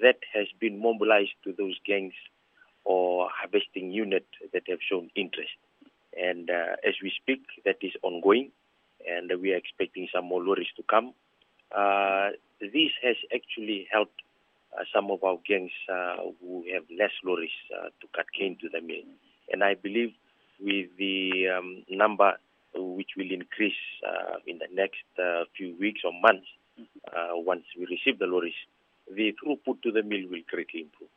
that has been mobilized to those gangs or harvesting units that have shown interest. And as we speak, that is ongoing, and we are expecting some more lorries to come. This has actually helped some of our gangs who have less lorries to cut cane to the mill. And I believe with the number which will increase in the next few weeks or months, once we receive the lorries, the throughput to the mill will greatly improve.